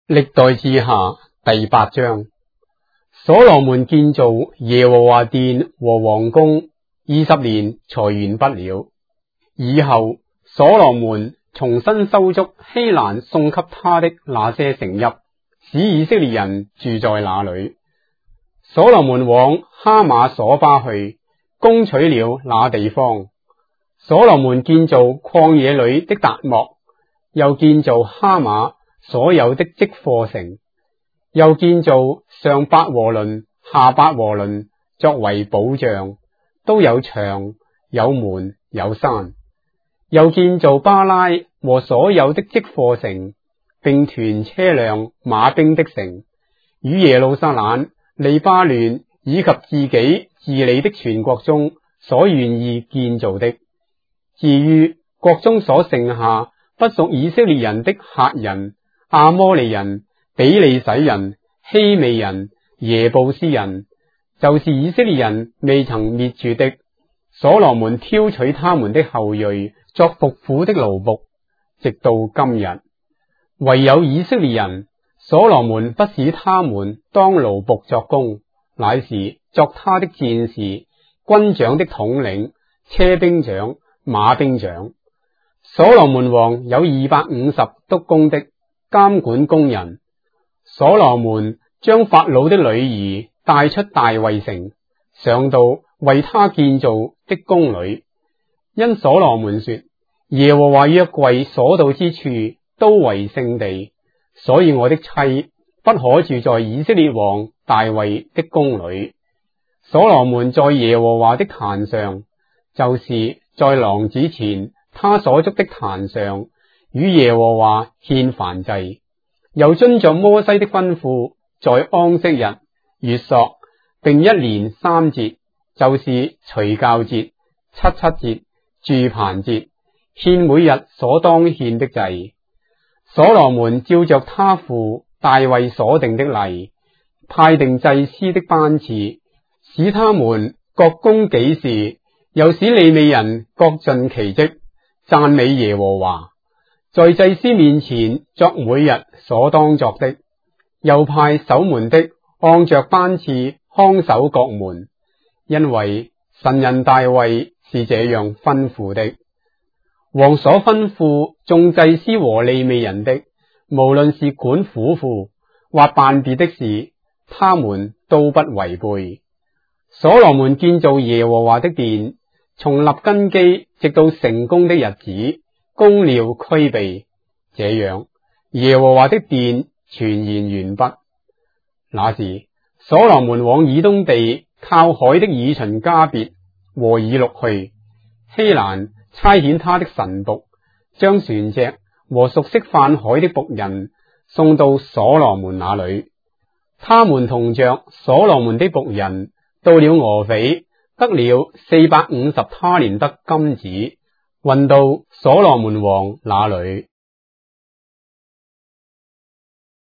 歷代志下第8章，所羅門建造耶和華殿和王宮20年才完畢了。以後所羅門重新修築希蘭送給他的那些城邑，使以色列人住在那裏。所羅門往哈馬所巴去，攻取了那地方。所羅門建造曠野裏的達莫，又建造哈馬所有的積貨城，又建造上伯和崙下伯和崙作為保障，都有牆有門有山。又建造巴拉和所有的積貨城，並屯車輛馬兵的城，與耶路撒冷、利巴嫩以及自己治理的全國中所願意建造的。至於國中所剩下不屬以色列人的赫人、亞摩利人、比利洗人、希未人、耶布斯人，就是以色列人未曾滅絕的，所羅門挑取他們的後裔作服苦的奴僕，直到今日。唯有以色列人，所羅門不使他們當奴僕作工，乃是作他的戰士、軍長的統領、車兵長、馬兵長。所羅門王有250督工的，監管工人。所羅門將法老的女兒帶出大衛城，上到為他建造的宮裏。因所羅門說，耶和華約櫃所到之處都為聖地，所以我的妻不可住在以色列王大衛的宮裏。所羅門在耶和華的壇上，就是在廊子前他所築的壇上，與耶和華獻燔祭，又遵着摩西的吩咐，在安息日、月朔並1年3節，就是除酵節、77節、住棚節，獻每日所當獻的祭。所羅門照着他父大衛所定的例，派定祭司的班次，使他們各供己事，又使利未人各盡其職，讚美耶和華，在祭司面前作每日所當作的。又派守門的按着班次看守各門，因為神人大衛是這樣吩咐的。王所吩咐眾祭司和利未人的，無論是管府庫或辦別的事，他們都不違背。所羅門建造耶和華的殿，從立根基直到成功的日子，工料俱備，這樣耶和華的殿全然完畢。那時所羅門往以東地靠海的以旬加別和以錄去，希蘭差遣他的臣僕，將船隻和熟悉泛海的僕人送到所羅門那裏。他們同着所羅門的僕人到了俄斐，得了450他連得金子，運到所羅門王那裏。